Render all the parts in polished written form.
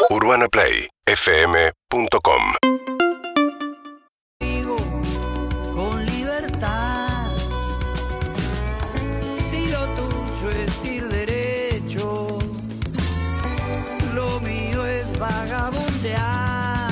UrbanaPlayFM.com. Con libertad, si lo tuyo es ir derecho, lo mío es vagabundear.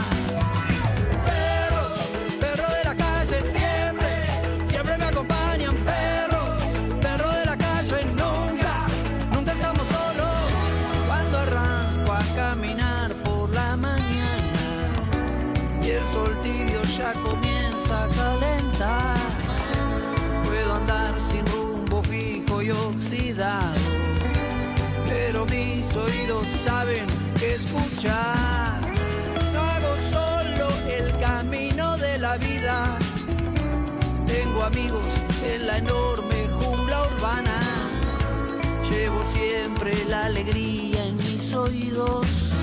Perros de la calle siempre me acompañan. Perros de la calle nunca estamos solos. Cuando arranco a caminar por la mañana y el sol tibio ya comienza a calentar, puedo andar sin rumbo fijo y oxidado, pero mis oídos saben que escuchar. No hago solo el camino de la vida, tengo amigos en la enorme jungla urbana. Llevo siempre la alegría en mis oídos.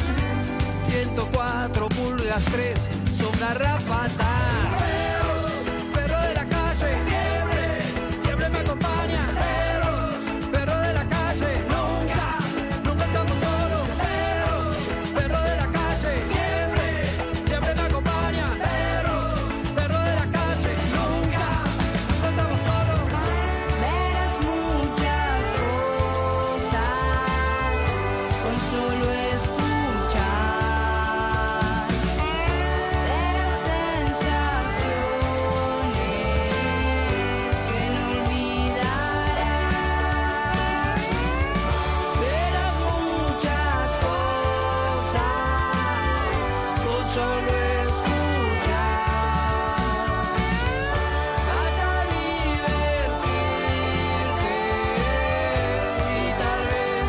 104 pulgas 3 son garrapatas. Perro de la calle siempre me acompaña. Perro de la calle nunca estamos solos. Perro de la calle siempre me acompaña. Perro de la calle nunca estamos solos. Verás muchas cosas con solo escuchar. Verás sensaciones que no olvidarás. Verás muchas cosas con solo escuchar. Vas a divertirte y tal vez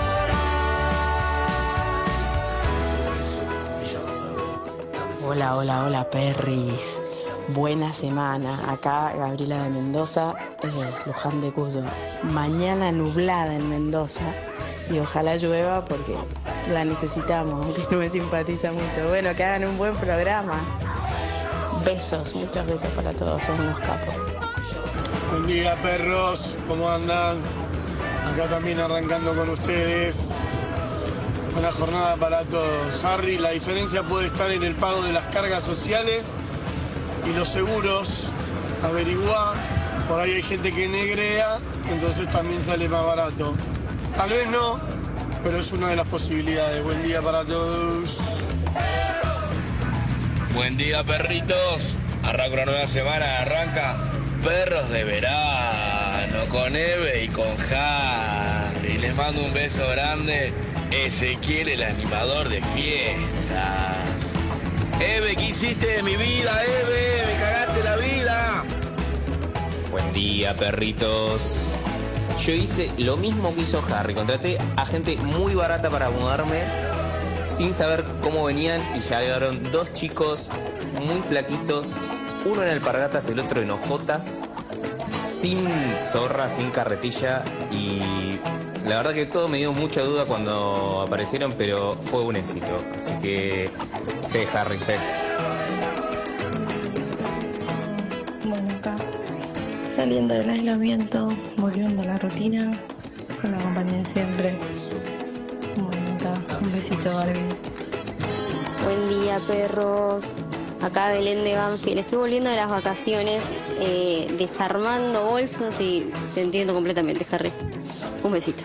llorar. Hola, perris. Buena semana. Acá Gabriela de Mendoza, Luján de Cuyo. Mañana nublada en Mendoza y ojalá llueva porque la necesitamos, aunque no me simpatiza mucho. Bueno, que hagan un buen programa. Besos, muchos besos para todos, son unos capos. Buen día, perros, ¿cómo andan? Acá también arrancando con ustedes. Buena jornada para todos. Harry, la diferencia puede estar en el pago de las cargas sociales y los seguros. Averiguá, por ahí hay gente que negrea, entonces también sale más barato. Tal vez no, pero es una de las posibilidades. Buen día para todos. Buen día, perritos. Arranca una nueva semana, arranca Perros de Verano con Eve y con Harry. Les mando un beso grande. Ezequiel, el animador de fiestas. Eve, ¿qué hiciste de mi vida, Eve? Me cagaste la vida. Buen día, perritos. Yo hice lo mismo que hizo Harry. Contraté a gente muy barata para mudarme, sin saber cómo venían, y ya llegaron dos chicos muy flaquitos, uno en alpargatas, el otro en ojotas, sin zorra, sin carretilla, y la verdad que todo me dio mucha duda cuando aparecieron, pero fue un éxito. Así que fe, Harry, fe. Bueno, acá saliendo del aislamiento, volviendo a la rutina, con la compañía de siempre. Bueno, acá un besito, Barbie. Buen día, perros. Acá Belén de Banfield. Estoy volviendo de las vacaciones, desarmando bolsos y te entiendo completamente, Harry. Un besito.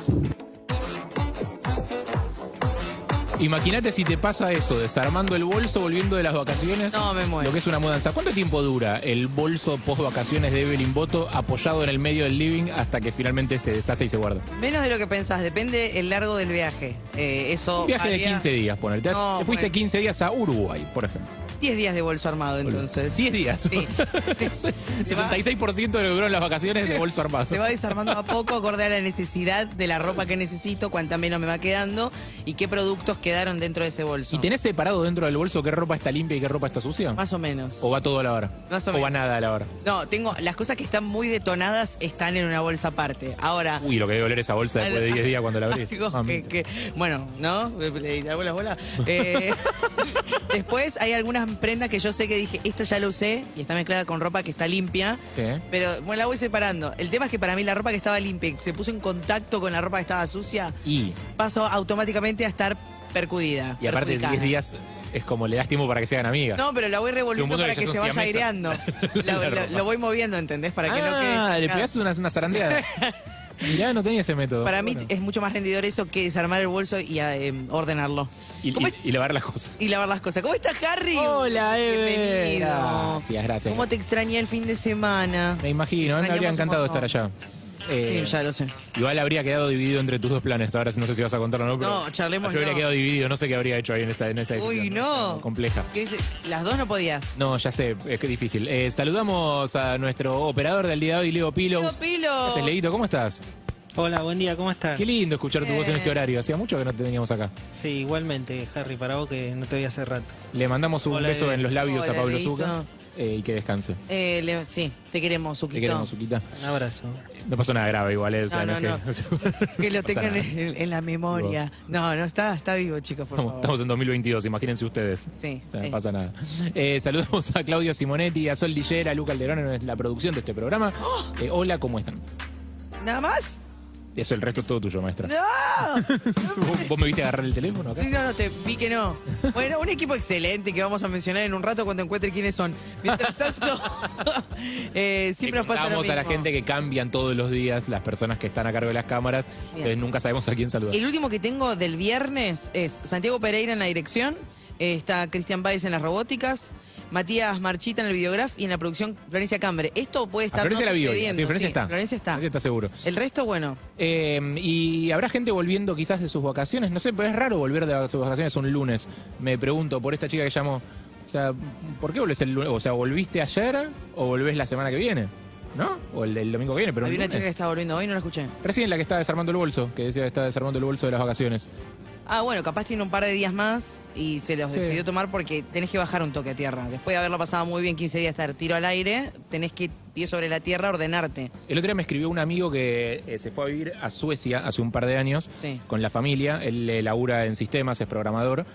Imagínate si te pasa eso, desarmando el bolso, volviendo de las vacaciones. No, me muero. Lo que es una mudanza. ¿Cuánto tiempo dura el bolso post vacaciones de Evelyn Boto apoyado en el medio del living hasta que finalmente se deshace y se guarda? Menos de lo que pensás, depende el largo del viaje. Un viaje de 15 días, ponerte. No, Te fuiste bueno. 15 días a Uruguay, por ejemplo. 10 días de bolso armado, entonces. 10 días. Sí. O sea, 66% de lo que duraron las vacaciones de bolso armado. Se va desarmando a poco, acorde a la necesidad de la ropa que necesito, cuánta menos me va quedando y qué productos quedaron dentro de ese bolso. ¿Y tenés separado dentro del bolso qué ropa está limpia y qué ropa está sucia? Más o menos. ¿O va todo a la hora? Más o ¿O va menos. nada a la hora? No, tengo las cosas que están muy detonadas están en una bolsa aparte. Ahora. Uy, lo que debe oler esa bolsa después de 10 días cuando la abrís. Algo bueno, ¿no? La bola. Después hay algunas prendas que yo sé que dije, esta ya la usé y está mezclada con ropa que está limpia. Sí. Pero bueno, la voy separando. El tema es que para mí la ropa que estaba limpia y se puso en contacto con la ropa que estaba sucia, Y pasó automáticamente a estar percudida. Y aparte, perjudicada. 10 días es como le das tiempo para que se hagan amigas. No, pero la voy revolviendo Sí, un punto para que que ya se son vaya siamesas. aireando. Lo voy moviendo, ¿entendés? Para que no quede. Le pegás una zarandeada. Mirá, no tenía ese método. Para mí Bueno. es mucho más rendidor eso que desarmar el bolso y ordenarlo. Y lavar las cosas. Y lavar las cosas. ¿Cómo estás, Harry? Hola, Eve. Bienvenido. Gracias. ¿Cómo te extrañé el fin de semana? Me imagino, me habría encantado estar allá. Sí, ya lo sé. Igual habría quedado dividido entre tus dos planes. Ahora no sé si vas a contarlo o no, pero No, charlemos, yo habría no. quedado dividido. No sé qué habría hecho ahí en esa decisión. Uy, no. Compleja. Las dos no podías. No, ya sé, es que es difícil. Saludamos a nuestro operador del día de hoy, Leo Pilos. Leo Pilos. ¿Qué haces, Leito? ¿Cómo estás? Hola, buen día, ¿cómo estás? Qué lindo escuchar tu voz en este horario. Hacía mucho que no te teníamos acá. Sí, igualmente, Harry, para vos que no te vi hace rato. Le mandamos un Hola, beso Eve. en los labios Hola, a Pablo Leito. Zucca y que descanse. Sí, te queremos, Suquito. Te queremos, Zuquita. Un abrazo. No pasó nada grave igual, o sea, No, es no. Que lo pasa tengan nada. en la memoria. No, está vivo, chicos, por favor. Estamos en 2022, imagínense ustedes. Sí. O sea, no pasa nada. Saludamos a Claudio Simonetti, a Sol Lillera, a Luca Alderón en la producción de este programa. Hola, ¿cómo están? ¿Nada más? Eso, el resto es todo tuyo, maestra. ¡No! ¿Vos me viste agarrar el teléfono acá? Sí, no, te vi que no. Bueno, un equipo excelente que vamos a mencionar en un rato cuando encuentre quiénes son. Mientras tanto, siempre nos pasa lo Contamos mismo. a la gente que cambian todos los días las personas que están a cargo de las cámaras. Entonces nunca sabemos a quién saludar. El último que tengo del viernes es Santiago Pereira en la dirección, está Cristian Báez en las robóticas, Matías Marchita en el videograf y en la producción Florencia Cambre. Esto puede estar Florencia no la vio. sucediendo. Sí, Florencia está. Florencia está. Florencia está seguro. El resto, bueno. Y habrá gente volviendo quizás de sus vacaciones. No sé, pero es raro volver de sus vacaciones un lunes. Me pregunto por esta chica que llamó. O sea, ¿por qué volvés el lunes? O sea, ¿volviste ayer o volvés la semana que viene? ¿No? O el domingo que viene, pero Había un una chica que lunes. estaba volviendo hoy, no la escuché. Recién la que estaba desarmando el bolso, que decía que estaba desarmando el bolso de las vacaciones. Ah, bueno, capaz tiene un par de días más y se los Sí. decidió tomar porque tenés que bajar un toque a tierra. Después de haberlo pasado muy bien 15 días, estar tiro al aire, tenés que, pie sobre la tierra, ordenarte. El otro día me escribió un amigo que se fue a vivir a Suecia hace un par de años Sí. con la familia. Él labura en sistemas, es programador.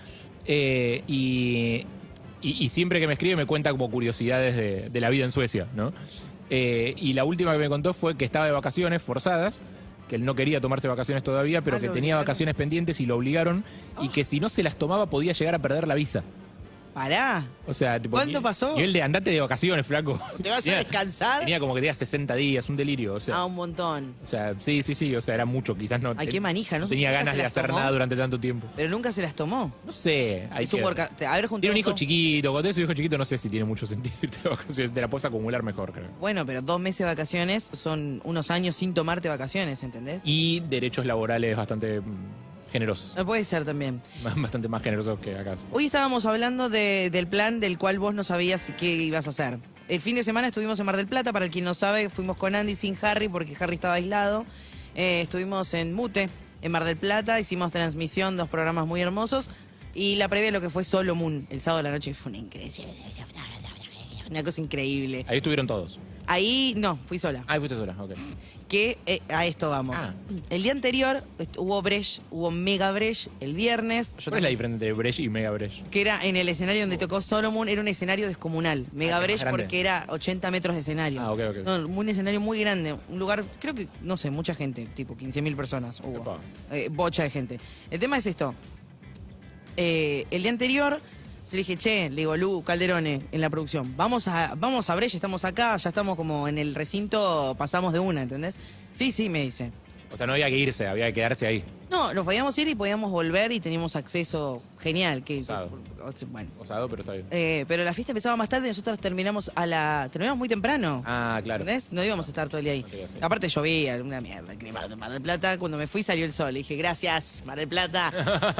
Y siempre que me escribe me cuenta como curiosidades de la vida en Suecia, ¿no? Y la última que me contó fue que estaba de vacaciones forzadas, que él no quería tomarse vacaciones todavía, pero que lo tenía obligaron. vacaciones pendientes y lo obligaron, y que si no se las tomaba podía llegar a perder la visa. Pará. O sea, tipo, ¿Cuánto pasó? Y él de andate de vacaciones, flaco. ¿Te vas a Tenía- descansar? Tenía como que tenía 60 días, un delirio. O sea, Ah, un montón. o sea, sí, o sea, era mucho, quizás no. Ay, qué manija, ¿no? tenía Nunca ganas se de las hacer tomó. nada durante tanto tiempo. Pero nunca se las tomó. No sé. Hay Es un que- haber juntado Tiene un hijo dos- chiquito, cuando tenés un hijo chiquito no sé si tiene mucho sentido irte de vacaciones, te la puedes acumular mejor, creo. Bueno, pero 2 meses de vacaciones son unos años sin tomarte vacaciones, ¿entendés? Y derechos laborales bastante generosos, No puede ser también. bastante más generosos que acá. Hoy estábamos hablando del plan del cual vos no sabías qué ibas a hacer. El fin de semana estuvimos en Mar del Plata, para el quien no sabe, fuimos con Andy sin Harry porque Harry estaba aislado. Estuvimos en Mute, en Mar del Plata, hicimos transmisión, 2 programas muy hermosos. Y la previa de lo que fue Solo Moon, el sábado de la noche, fue una cosa increíble. Ahí estuvieron todos. Ahí, no, fui sola. Ahí fuiste sola, ok. Que a esto vamos. Ah. El día anterior hubo Brecht, hubo Mega Brecht el viernes. Yo ¿Cuál es la diferencia entre Brecht y Mega Brecht? que era en el escenario donde tocó Solomon, era un escenario descomunal. Mega que es Brecht más grande. porque era 80 metros de escenario. Ah, ok. No, un escenario muy grande, un lugar, creo que, no sé, mucha gente, tipo 15.000 personas hubo. Epa. Bocha de gente. El tema es esto. El día anterior, yo le dije, che, le digo, Lu Calderone, en la producción, vamos a Brecht, estamos acá, ya estamos como en el recinto, pasamos de una, ¿entendés? Sí, me dice. O sea, no había que irse, había que quedarse ahí. No, nos podíamos ir y podíamos volver y teníamos acceso genial. Osado. Bueno. Osado, pero está bien. Pero la fiesta empezaba más tarde y nosotros terminamos muy temprano. Ah, claro. ¿Entendés? No íbamos a estar todo el día ahí. No te iba a hacer. Aparte llovía, una mierda. El clima de Mar del Plata, cuando me fui salió el sol. Le dije, gracias, Mar del Plata.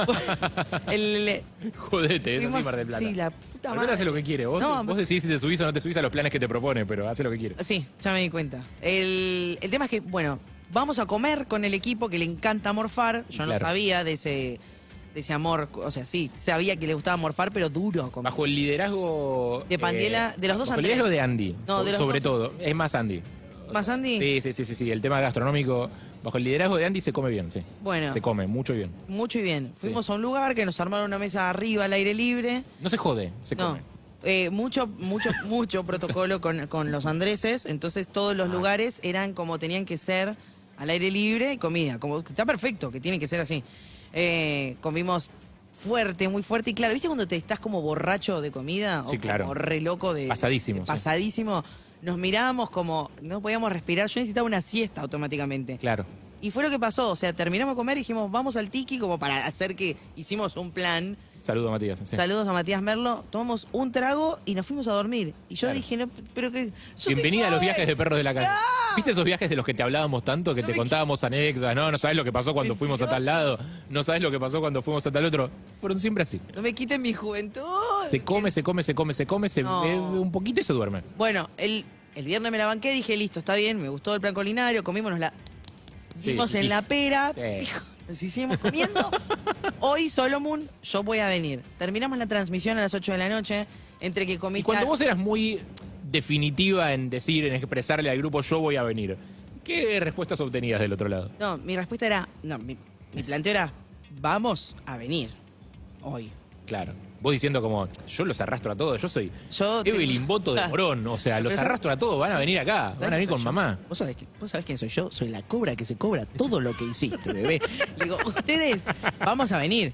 Jodete, es así fuimos- Mar del Plata. Sí, la Mar puta del Plata madre. hace lo que quiere. Vos, No, vos decidís si te subís o no te subís a los planes que te propone, pero hace lo que quiere. Sí, ya me di cuenta. El tema es que, bueno, vamos a comer con el equipo que le encanta morfar. Yo no Claro. sabía de ese amor. O sea, sí, sabía que le gustaba morfar, pero duro. Como- Bajo el liderazgo... De Pandiela, de los dos Bajo el Andrés. liderazgo de Andy, No, de los sobre dos. todo. Es más Andy. ¿Más Andy? Sí. El tema gastronómico, bajo el liderazgo de Andy se come bien, sí. Bueno. Se come mucho y bien. Mucho y bien. Fuimos a un lugar que nos armaron una mesa arriba al aire libre. No se jode, se No. come. Mucho protocolo con los andreses. Entonces todos los lugares eran como tenían que ser al aire libre y comida. Como está perfecto, que tiene que ser así. Comimos fuerte, muy fuerte. Y claro, ¿viste cuando te estás como borracho de comida? Sí, o claro. como re loco de... Pasadísimo, de sí. pasadísimo. Nos mirábamos como... No podíamos respirar. Yo necesitaba una siesta automáticamente. Claro. Y fue lo que pasó. O sea, terminamos de comer y dijimos, vamos al tiki como para hacer que hicimos un plan. Saludo a Matías. Sí. Saludos a Matías Merlo. Tomamos un trago y nos fuimos a dormir. Y yo dije, no, pero que... yo soy Bienvenida a los joven. viajes de perros de la calle. ¿Viste esos viajes de los que te hablábamos tanto, que te contábamos anécdotas? No sabes lo que pasó cuando fuimos a tal lado, no sabes lo que pasó cuando fuimos a tal otro. Fueron siempre así. No me quiten mi juventud. Se come, se No. bebe un poquito y se duerme. Bueno, el viernes me la banqué, dije, listo, está bien, me gustó el plan culinario, comímonos la... Hicimos Sí, en la pera, sí. nos hicimos comiendo. Hoy, Solomon, yo voy a venir. Terminamos la transmisión a las 8 de la noche, entre que comiste... Y cuando vos eras muy definitiva en decir, en expresarle al grupo, yo voy a venir, ¿qué respuestas obtenías del otro lado? No, mi respuesta era... No, mi planteo era, vamos a venir. Hoy. Claro. Vos diciendo como, yo los arrastro a todos, yo soy Yo Evelyn Boto de Morón, o sea, los Pero arrastro a todos, van a venir acá, van a venir con mamá. ¿Vos sabés quién soy yo? Soy la cobra que se cobra todo lo que hiciste, bebé. Le digo, ustedes, vamos a venir.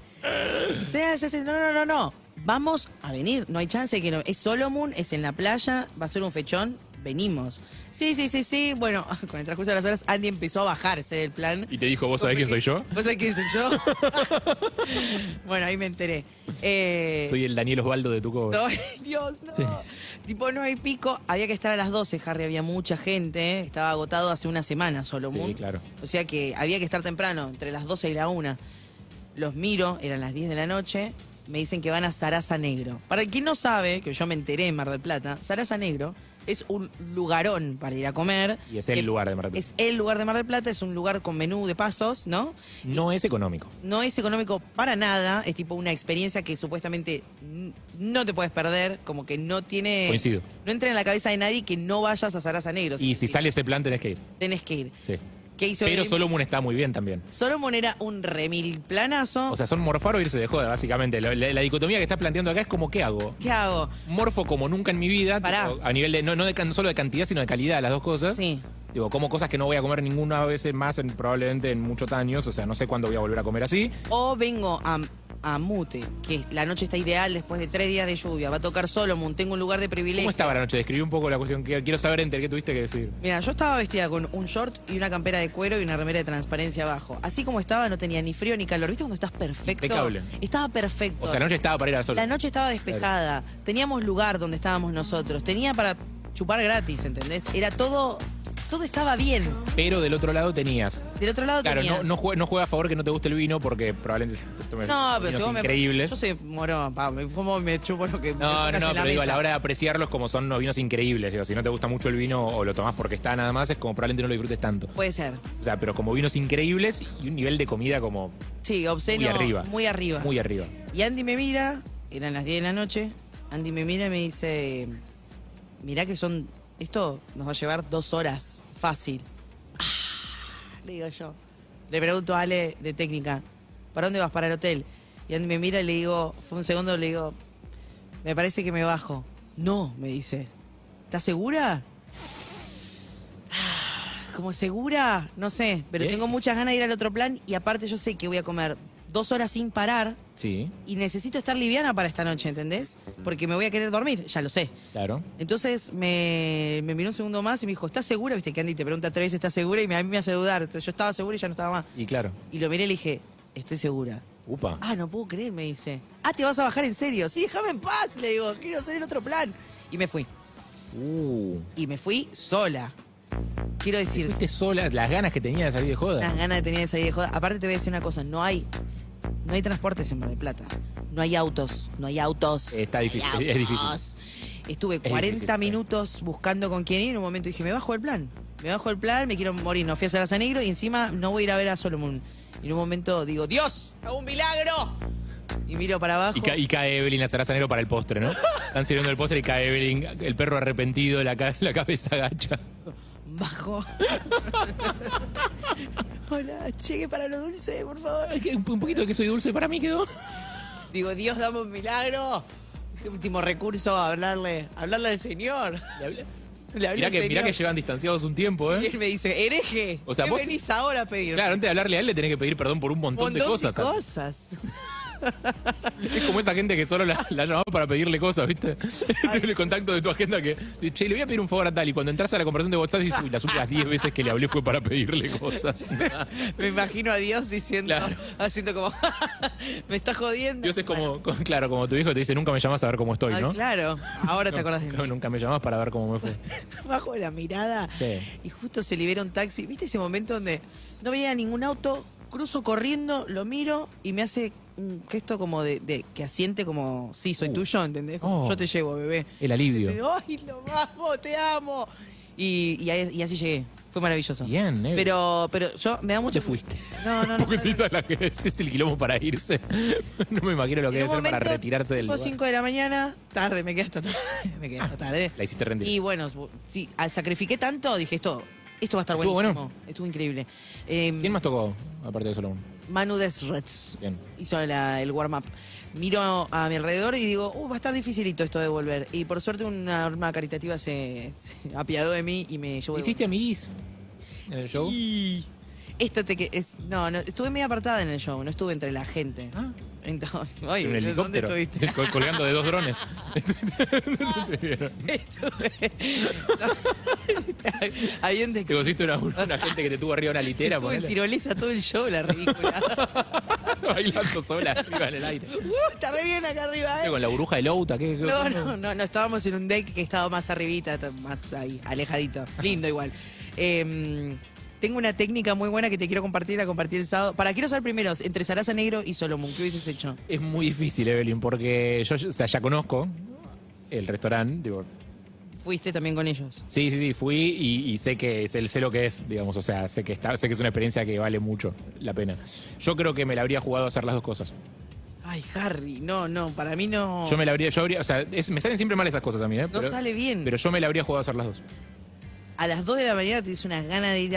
No. Vamos a venir. No hay chance de que no. Es Solomon, es en la playa, va a ser un fechón. Venimos. Sí. Bueno, con el transcurso de las horas, Andy empezó a bajarse del plan. Y te dijo, ¿vos sabés quién soy yo? ¿Vos sabés quién soy yo? Bueno, ahí me enteré. Soy el Daniel Osvaldo de tu cobra. Ay, Dios, no. Sí. Tipo 9 y pico, había que estar a las 12, Harry, había mucha gente, estaba agotado hace una semana Solomon. Sí, claro. O sea que había que estar temprano, entre las 12 y la 1. Los miro, eran las 10 de la noche, me dicen que van a Sarasa Negro. Para quien no sabe, que yo me enteré en Mar del Plata, Sarasa Negro es un lugarón para ir a comer. Y es el lugar de Mar del Plata. Es el lugar de Mar del Plata, es un lugar con menú de pasos, ¿no? No es económico. No es económico para nada, es tipo una experiencia que supuestamente no te puedes perder, como que no tiene... Coincido. No entra en la cabeza de nadie que no vayas a Sarasa Negro. Y si sale ese plan tenés que ir. Tenés que ir. Sí. ¿Qué hizo Pero él? Solomon está muy bien también. Solomon era un remil planazo. O sea, son morfar o irse de joda, básicamente. La dicotomía que estás planteando acá es como, ¿qué hago? ¿Qué hago? Morfo como nunca en mi vida, Pará. tipo, a nivel de, no solo de cantidad, sino de calidad, las dos cosas. Sí. Digo, como cosas que no voy a comer ninguna vez más, probablemente en muchos años, o sea, no sé cuándo voy a volver a comer así. O vengo a Mute, que la noche está ideal después de 3 días de lluvia. Va a tocar Solomon, tengo un lugar de privilegio. ¿Cómo estaba la noche? Describí un poco la cuestión. Quiero saber entre qué tuviste que decir. Mira, yo estaba vestida con un short y una campera de cuero y una remera de transparencia abajo. Así como estaba, no tenía ni frío ni calor. ¿Viste cuando estás perfecto? Impecable. Estaba perfecto. O sea, la noche estaba para ir a sol. La noche estaba despejada. Teníamos lugar donde estábamos nosotros. Tenía para chupar gratis, ¿entendés? Era todo estaba bien. Pero del otro lado tenías. Del otro lado Claro, tenía... no juega a favor que no te guste el vino porque probablemente tomes No, pero vinos si vos increíbles. Yo soy morón, ¿cómo me chupo lo que me No, pongas en la pero digo, a mesa? la hora de apreciarlos como son unos vinos increíbles. Digo, si no te gusta mucho el vino o lo tomás porque está nada más, es como probablemente no lo disfrutes tanto. Puede ser. O sea, pero como vinos increíbles y un nivel de comida como Sí, obsceno. muy arriba. Muy arriba. Muy arriba. Y Andy me mira, eran las 10 de la noche, Andy me mira y me dice, mirá que esto nos va a llevar 2 horas, fácil. Le digo yo. Le pregunto a Ale de técnica, ¿para dónde vas? Para el hotel. Y Andy me mira y le digo, fue un segundo, le digo, me parece que me bajo. No, me dice. ¿Estás segura? ¿Como segura? No sé, pero Bien. tengo muchas ganas de ir al otro plan y aparte yo sé que voy a comer 2 horas sin parar Sí, y necesito estar liviana para esta noche, ¿entendés? Porque me voy a querer dormir, ya lo sé. claro. Entonces me miró un segundo más y me dijo, ¿estás segura? Viste que Andy te pregunta 3 veces, ¿estás segura? Y a mí me hace dudar. Entonces yo estaba segura y ya no estaba más. Y claro. Y lo miré y le dije, estoy segura. Upa. Ah, no puedo creer, me dice. Ah, ¿te vas a bajar en serio? Sí, déjame en paz, le digo, quiero hacer el otro plan. Y me fui. Y me fui sola. Quiero decir, Fuiste sola, las ganas que tenía de salir de joda. las ganas de tener de salir de joda. Aparte te voy a decir una cosa, no hay transportes en Mar del Plata. No hay autos. Está difícil, No hay es difícil. autos. Estuve Es 40 difícil, sí. minutos buscando con quién ir y en un momento dije, me bajo del plan. Me quiero morir. No fui a Sarasa Negro y encima no voy a ir a ver a Solomon. Y en un momento digo, ¡Dios! ¡Hago un milagro! Y miro para abajo. Y cae Evelyn a Sarasa Negro para el postre, ¿no? Están sirviendo el postre y cae Evelyn, el perro arrepentido, la cabeza agacha. Bajo. Hola, llegue para lo dulce, por favor. Ay, un poquito de queso y dulce para mí quedó. Digo, Dios, dame un milagro. Este último recurso, hablarle al Señor. Le hablé Mirá al que Señor. llevan distanciados un tiempo, Y ¿eh? él me dice, hereje, O sea, ¿qué vos- venís ahora a pedir? Claro, antes de hablarle a él le tenés que pedir perdón por un montón de cosas. ¿sabes? cosas. Es como esa gente que solo la llamás para pedirle cosas, ¿viste? El contacto de tu agenda que, che, le voy a pedir un favor a tal. Y cuando entras a la conversación de WhatsApp dices, uy, las últimas 10 veces que le hablé fue para pedirle cosas. Me imagino a Dios diciendo, Claro. haciendo como, me está jodiendo. Dios es como, claro, como tu hijo te dice, nunca me llamás a ver cómo estoy, Ay, ¿no? claro, ahora te acordás de mí. Nunca me llamás para ver cómo me fue. Bajo la mirada Sí. y justo se libera un taxi. ¿Viste ese momento donde no veía ningún auto? Cruzo corriendo, lo miro y me hace un gesto como de que asiente como, sí, soy tuyo, ¿entendés? Como, Oh. yo te llevo, bebé. El alivio. ¡Ay, lo amo, te amo! Y así llegué. Fue maravilloso. Bien, Pero yo me da mucho... te fuiste? No. Porque si es el quilombo para irse. No me imagino lo que En debe un ser para momento, retirarse del tipo lugar. 5 de la mañana, tarde, me quedé hasta tarde. Me quedé hasta tarde. La hiciste rendir. Y bueno, sí, sacrifiqué tanto, dije, esto va a estar ¿Estuvo buenísimo. bueno? Estuvo increíble. ¿Quién más tocó, aparte de Solomon? Manu Desrets Bien. hizo el warm-up. Miro a mi alrededor y digo, va a estar dificilito esto de volver. Y por suerte una arma caritativa se apiadó de mí y me llevó de ¿Hiciste amiguis en el show? Sí. No, estuve medio apartada en el show, no estuve entre la gente. Ah. Entonces, ay, En un ¿dónde helicóptero. estuviste? Colgando de 2 drones. Había un Te conociste una gente que te tuvo arriba de una litera. Estuve en ponele. tirolesa todo el show, la ridícula. Bailando sola arriba en el aire. Está re bien acá arriba, ¿Qué, con la burbuja de Louta? ¿Qué? No, estábamos en un deck que estaba más arribita, más ahí, alejadito. Lindo igual. Tengo una técnica muy buena que te quiero compartir, la compartí el sábado. Quiero saber primero, entre Sarasa Negro y Solomon, ¿qué hubieses hecho? Es muy difícil, Evelyn, porque yo ya conozco el restaurante, digo, Fuiste también con ellos. Sí, fui y sé que sé lo que es, digamos, o sea, sé que es una experiencia que vale mucho la pena. Yo creo que me la habría jugado a hacer las dos cosas. Ay, Harry, no, para mí no. O sea, me salen siempre mal esas cosas a mí, ¿eh? No sale bien. Pero yo me la habría jugado a hacer las dos. A las 2 de la mañana tienes unas ganas de ir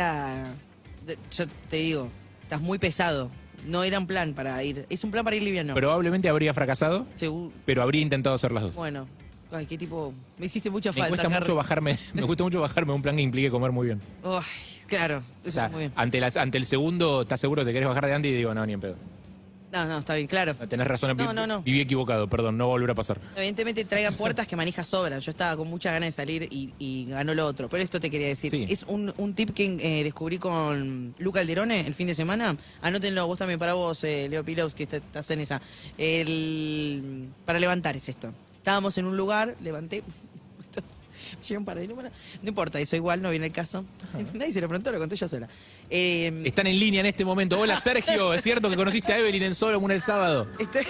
yo te digo, estás muy pesado. No era un plan para ir. Es un plan para ir liviano. Probablemente habría fracasado, Seguro. pero habría intentado hacer las dos. Bueno. Ay, qué tipo. Me hiciste mucha Me falta. cuesta mucho bajarme a un plan que implique comer muy bien. Ay, claro. Eso O sea, es muy bien. ante el segundo, ¿estás seguro que te querés bajar de antes? Y digo, no, ni en pedo. No, está bien, claro. Tenés razón, No. viví equivocado, perdón, no va a volver a pasar. Evidentemente traigan puertas que manijas sobran. Yo estaba con muchas ganas de salir y ganó lo otro. Pero esto te quería decir. Sí. Es un tip que descubrí con Luca Alderone el fin de semana. Anótenlo vos también para vos, Leo Pilaus, que estás en esa. Para levantar es esto. Estábamos en un lugar, levanté. Llegué un par de números. No importa, eso igual no viene el caso. Nadie se lo preguntó, lo conté yo sola. Están en línea en este momento. Hola, Sergio. ¿Es cierto que conociste a Evelyn en Solomon el sábado?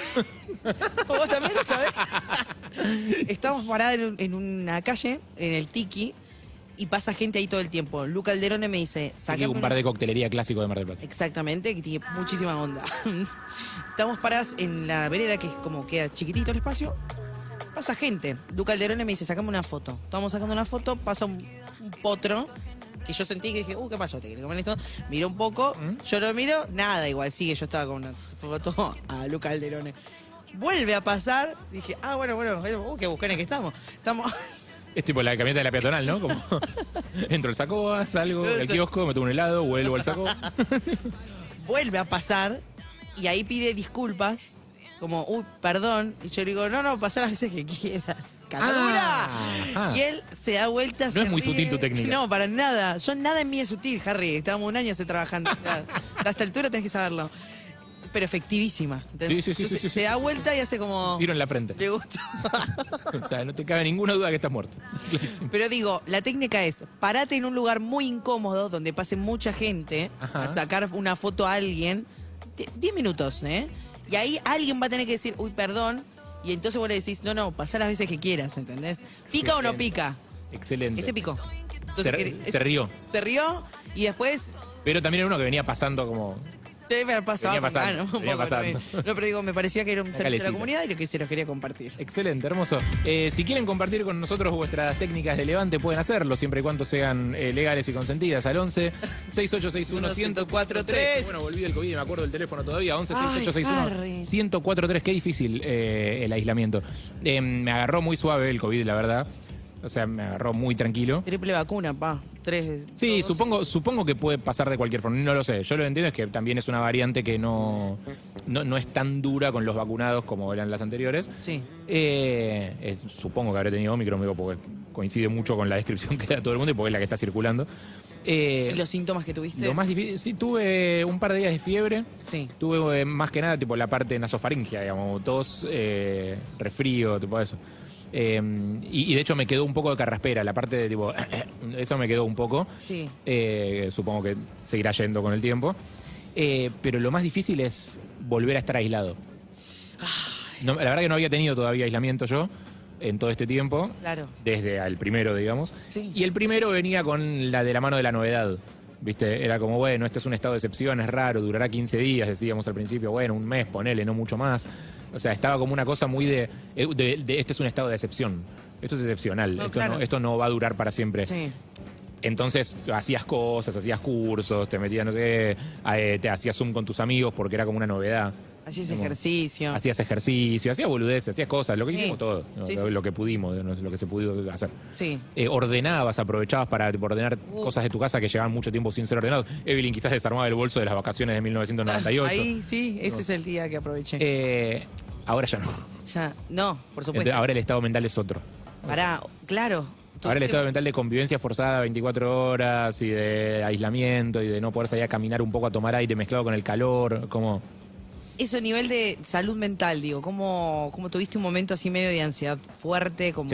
¿Vos también lo sabés? Estamos parados en una calle, en el Tiki, y pasa gente ahí todo el tiempo. Luca Alderone me dice, Aquí un bar de coctelería clásico de Mar del Plata. Exactamente, que tiene muchísima onda. Estamos parados en la vereda, que es como queda chiquitito el espacio. Pasa gente. Luca Alderone me dice, sacame una foto. Estamos sacando una foto, pasa un potro, que yo sentí que dije, ¿qué pasó? ¿Te querés comer esto? Miró un poco, yo lo miro, nada, igual sigue, yo estaba con una foto a Luca Alderone. Vuelve a pasar, dije, bueno, qué buscanes que estamos. Es tipo la camioneta de la peatonal, ¿no? Como entro al Sacoa, salgo del kiosco, me tomo un helado, vuelvo al Sacoa. Vuelve a pasar y ahí pide disculpas, como, perdón. Y yo le digo, no, pasá las veces que quieras. ¡Catadura! Y él se da vuelta. No es muy sutil tu técnica. No, para nada. Nada en mí es sutil, Harry. Estábamos un año trabajando. O sea, a esta altura tenés que saberlo. Pero efectivísima. Sí. Se da vuelta y hace como... Tiro en la frente. Le gusta. O sea, no te cabe ninguna duda que estás muerto. Pero digo, la técnica es, parate en un lugar muy incómodo donde pase mucha gente, a sacar una foto a alguien, 10 minutos, ¿eh? Y ahí alguien va a tener que decir, perdón, y entonces vos le decís, no, pasá las veces que quieras, ¿entendés? ¿Pica o no pica? Excelente. Este picó. Se rió. Se rió y después... Pero también era uno que venía pasando como... Venía pasando. Venía pasando. No, pero digo, me parecía que era un servicio de la calecita. comunidad y lo que se los quería compartir. Excelente, hermoso. Si quieren compartir con nosotros vuestras técnicas de levante, pueden hacerlo, siempre y cuando sean legales y consentidas. Al 11 6861-1043. Bueno, volví del COVID, me acuerdo del teléfono todavía. 11 6861-1043. Qué difícil el aislamiento. Me agarró muy suave el COVID, la verdad. O sea, me agarró muy tranquilo. Triple vacuna, pa. 3. Sí, supongo que puede pasar de cualquier forma. No lo sé. Yo lo que entiendo es que también es una variante que no es tan dura con los vacunados como eran las anteriores. Sí. Supongo que habré tenido Omicron, digo, porque coincide mucho con la descripción que da todo el mundo y porque es la que está circulando. ¿Y los síntomas que tuviste? Lo más difícil, sí, tuve un par de días de fiebre. Sí. Tuve más que nada tipo la parte nasofaringia, digamos, tos, resfrío, tipo eso. Y de hecho me quedó un poco de carraspera, la parte de tipo, eso me quedó un poco. Sí. Supongo que seguirá yendo con el tiempo. Pero lo más difícil es volver a estar aislado. No, la verdad que no había tenido todavía aislamiento yo en todo este tiempo. Claro. Desde el primero, digamos. Sí. Y el primero venía con la de la mano de la novedad. ¿Viste? Era como, bueno, este es un estado de excepción, es raro, durará 15 días, decíamos al principio, bueno, un mes, ponele, no mucho más. O sea, estaba como una cosa muy de este es un estado de excepción. Esto es excepcional, No, esto, claro. esto no va a durar para siempre. Sí. Entonces hacías cosas, hacías cursos, te metías, no sé, te hacías Zoom con tus amigos porque era como una novedad. Hacías Como- ejercicio. Hacías ejercicio, hacías boludeces, hacías cosas, lo que Sí. hicimos todos, ¿no? Sí, lo sí. que pudimos, ¿no? Lo que se pudo hacer. Sí. Ordenabas, aprovechabas para ordenar cosas de tu casa que llevaban mucho tiempo sin ser ordenados. Evelyn quizás desarmaba el bolso de las vacaciones de 1998. Ahí sí, ese es el día que aproveché. Ahora ya no. Ya, no, por supuesto. Entonces, ahora el estado mental es otro. Pará, claro. Ahora el estado mental de convivencia forzada 24 horas y de aislamiento y de no poder salir a caminar un poco a tomar aire mezclado con el calor, como... Eso a nivel de salud mental, digo, ¿cómo tuviste un momento así medio de ansiedad fuerte? Como, Sí.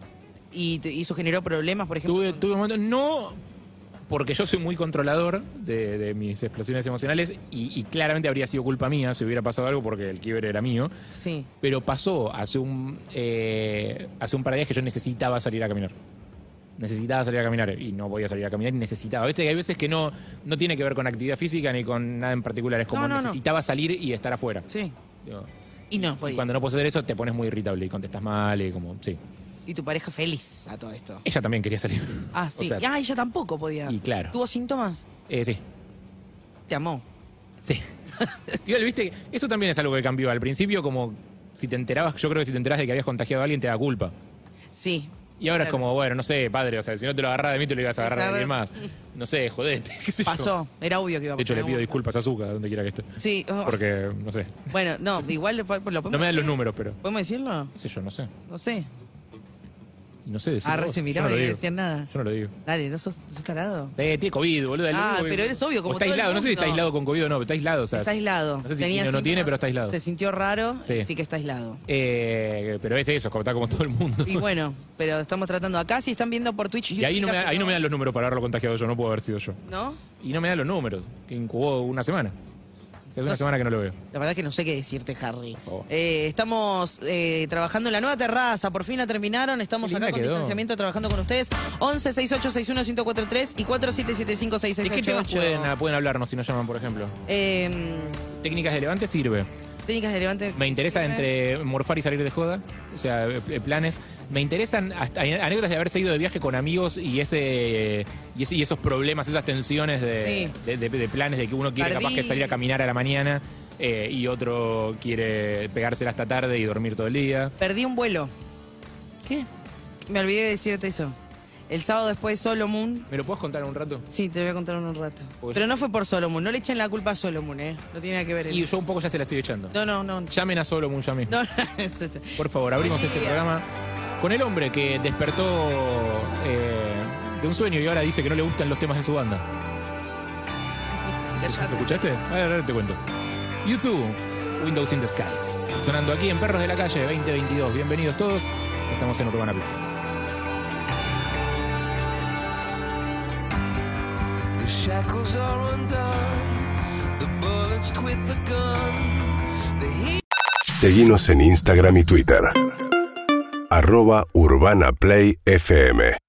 y eso generó problemas, por ejemplo. Tuve un momento, no porque yo soy muy controlador de mis explosiones emocionales y claramente habría sido culpa mía si hubiera pasado algo porque el quiebre era mío, Sí. pero pasó hace un par de días que yo necesitaba salir a caminar. Necesitaba salir a caminar y no podía salir a caminar y necesitaba. Viste que hay veces que no tiene que ver con actividad física ni con nada en particular, es como No. necesitaba salir y estar afuera. Sí. Digo, Y no y podías. cuando no puedes hacer eso te pones muy irritable y contestas mal y como, sí. Y tu pareja feliz a todo esto. Ella también quería salir. Ah, sí. O sea, Ella tampoco podía. y claro. ¿Tuvo síntomas? Sí. Te amó. Sí. Igual, viste, eso también es algo que cambió. Al principio, como si te enterabas, yo creo que si te enterabas de que habías contagiado a alguien, te da culpa. Sí. Y ahora es Claro. como, bueno, no sé, padre, o sea, si no te lo agarras de mí, te lo ibas a agarrar de alguien más. No sé, jodete, qué sé yo. Pasó. Era obvio que iba a De hecho, pasar. le pido disculpas a Zucca, donde quiera que esté. Sí. Porque, no sé, Bueno, no, igual lo podemos. no me dan los números, pero, ¿Podemos decirlo? qué sé yo, no sé. No sé. Y no sé decirlo. Ah, vos. se Yo miraba no y lo no digo. decían nada. Yo no lo digo. Dale, ¿no sos tarado? Tiene COVID, boludo. Pero eres obvio, como O está todo el aislado, no sé si está mundo. aislado con COVID o no, pero está aislado, o sea. Está aislado. No sé si Tenía tiene o no tiene, síntomas, pero está aislado. Se sintió raro, Sí. sí que está aislado. Pero es eso, como está como todo el mundo. Y bueno, pero estamos tratando acá, si están viendo por Twitch. Y ahí no me dan los números para haberlo contagiado yo, no puedo haber sido yo. ¿No? Y no me dan los números, que incubó una semana. O sea, hace una semana que no lo veo. La verdad que no sé qué decirte, Harry. Por favor. Estamos trabajando en la nueva terraza, por fin la terminaron. Estamos Qué acá linda con quedó. distanciamiento trabajando con ustedes. 11 68 61 1043 y 4775 ¿De qué temas 6688. pueden hablarnos si nos llaman, por ejemplo? Eh, Técnicas de levante sirve. técnicas de levante. Me interesa entre morfar y salir de joda, o sea, planes. Me interesan hasta anécdotas de haberse ido de viaje con amigos y esos problemas, esas tensiones de planes de que uno quiere capaz que salir a caminar a la mañana y otro quiere pegársela hasta tarde y dormir todo el día. Perdí un vuelo. ¿Qué? Me olvidé de decirte eso. El sábado después de Solomon. ¿Me lo puedes contar en un rato? Sí, te lo voy a contar en un rato. Porque Pero no fue por Solomon, no le echen la culpa a Solomon, No tiene nada que ver. Y yo un poco ya se la estoy echando. No. Llamen a Solomon, llamen. No, Por favor, abrimos este programa con el hombre que despertó de un sueño y ahora dice que no le gustan los temas de su banda. ¿Lo escuchaste? Ahora te cuento. YouTube, Windows in the Skies. Sonando aquí en Perros de la Calle 2022. Bienvenidos todos. Estamos en Urbana Play. The shackles are undone, the bullets quit the gun, the heat. Seguinos en Instagram y Twitter. @UrbanaPlayFM